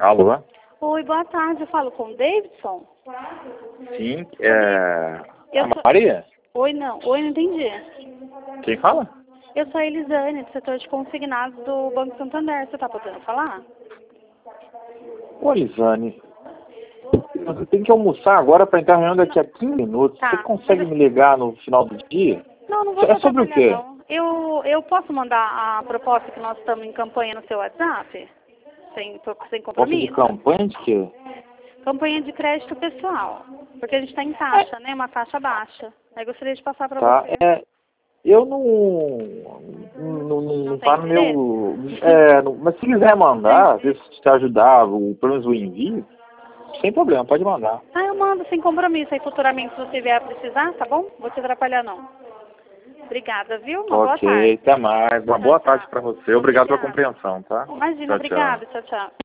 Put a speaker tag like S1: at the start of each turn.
S1: Alô?
S2: Oi, boa tarde. Eu falo com o Davidson?
S1: Sim,
S2: Eu
S1: a
S2: sou...
S1: Maria?
S2: Oi, não entendi.
S1: Quem fala?
S2: Eu sou a Elisane, do setor de consignados do Banco Santander. Você tá podendo falar?
S1: Ô, Lisane, você tem que almoçar agora para entrar na reunião daqui a 15 minutos.
S2: Tá.
S1: Você consegue me ligar no final do dia?
S2: Não vou
S1: É sobre o
S2: trabalhar,
S1: quê?
S2: não. Eu posso mandar a proposta que nós estamos em campanha no seu WhatsApp? Sem
S1: Posso de
S2: compromisso?
S1: campanha de quê?
S2: Campanha de crédito pessoal. Porque a gente está em taxa, né? Uma taxa baixa. Aí gostaria de passar para
S1: Tá,
S2: você.
S1: eu não
S2: tem
S1: tá no
S2: interesse?
S1: meu... mas se quiser mandar, ver se te ajudar, pelo menos o envio, sem problema, pode mandar.
S2: Ah, eu mando sem compromisso. Aí futuramente, se você vier a precisar, tá bom? Vou te atrapalhar, não. Obrigada, viu? Uma boa
S1: Ok,
S2: tarde.
S1: até mais. Uma boa tarde para você. Obrigado pela
S2: Obrigada.
S1: compreensão, tá?
S2: Imagina,
S1: Tchau, tchau.
S2: obrigada. Tchau, tchau.